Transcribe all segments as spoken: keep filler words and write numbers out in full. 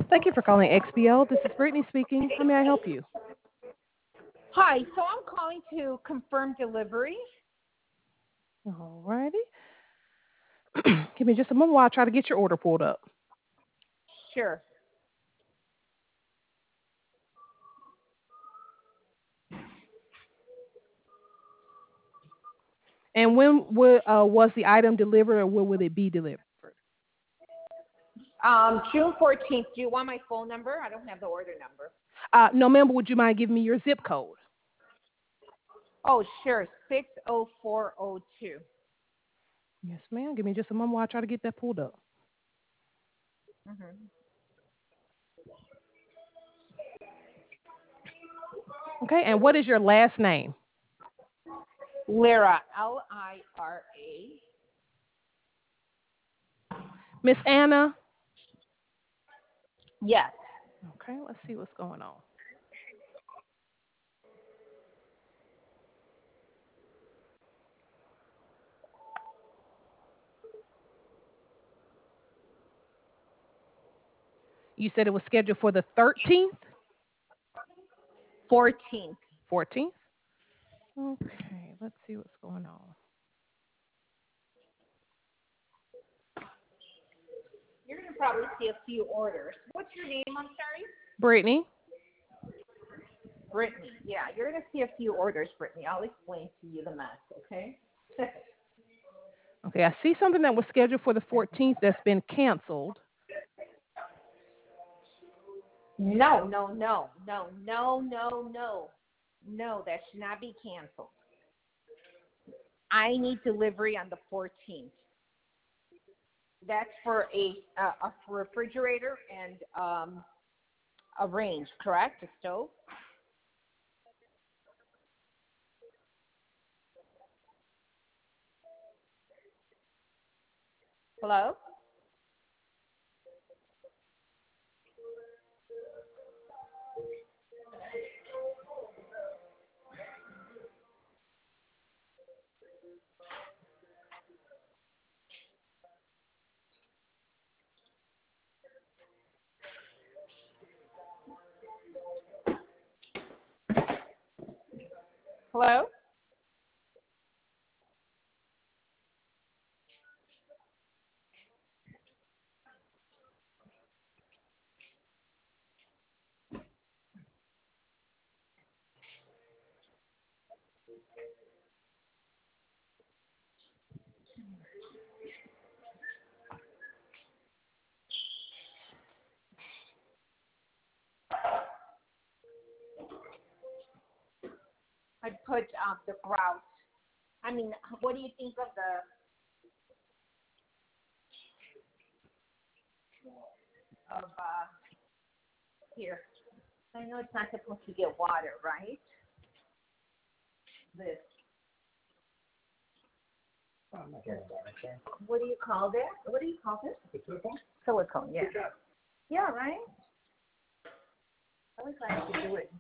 Thank you for calling X B O. This is Brittany speaking. How may I help you? Hi, so I'm calling to confirm delivery. All righty. Give me just a moment while I try to get your order pulled up. Sure. And when would, uh, was the item delivered or when will it be delivered? Um, June fourteenth. Do you want my phone number? I don't have the order number. Uh, no, ma'am, but would you mind giving me your zip code? Oh, sure. six oh four oh two. Yes, ma'am. Give me just a moment while I try to get that pulled up. Mm-hmm. Okay, and what is your last name? Lira, L I R A. Miss Anna? Yes. Okay, let's see what's going on. You said it was scheduled for the thirteenth? fourteenth. fourteenth? Okay, let's see what's going on. You're going to probably see a few orders. What's your name? I'm sorry? Brittany? Brittany. Yeah, you're going to see a few orders, Brittany. I'll explain to you the mess, okay? Okay, I see something that was scheduled for the fourteenth that's been canceled. No, no, no, no, no, no, no. No, that should not be canceled. I need delivery on the fourteenth. That's for a uh, a refrigerator and um, a range, correct? A stove? Hello? Hello? I put um, the grout. I mean, what do you think of the of uh, here? I know it's not supposed to get water, right? This. What do you call that? What do you call this? Silicone. Silicone, yeah. Yeah, right? I always like to do it.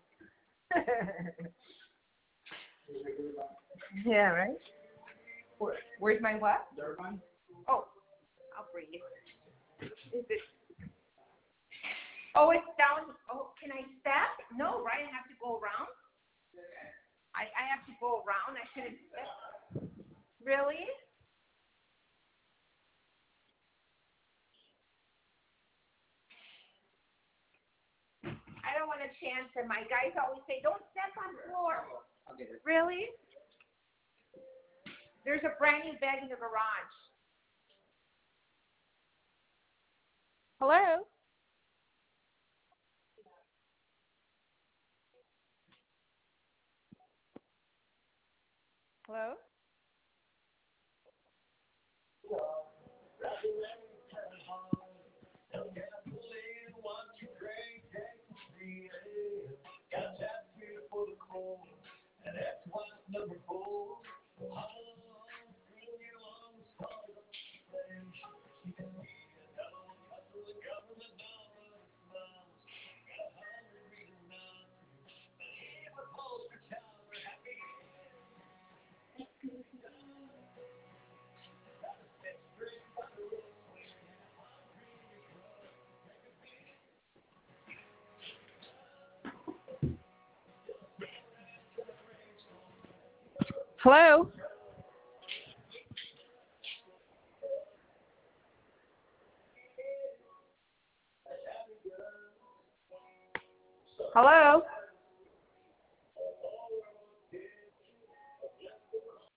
Yeah, right? Where, where's my what? Oh, I'll bring it. Is it? Oh, it's down. Oh, can I step? No, right? I have to go around? I, I have to go around. I shouldn't step. Really? I don't want to chance it. My guys always say, don't step on the floor. Really? There's a brand new bed in the garage. Hello? Hello? Hello? Hello?